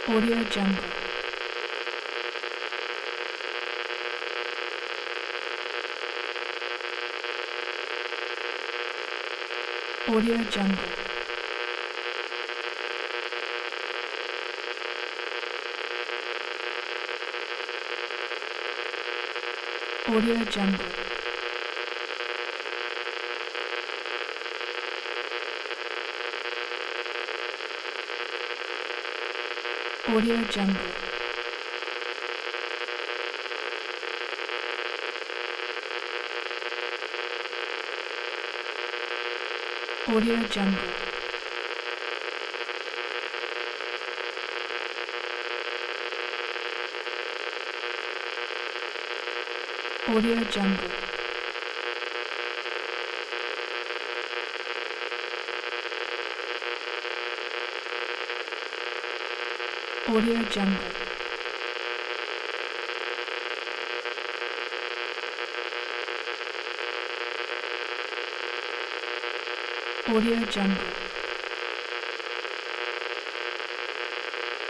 Audio Jungle. Audio Jungle. Audio Jungle. Audio Jungle. Audio Jungle. Audio Jungle. Audio Jungle. Audio Jungle.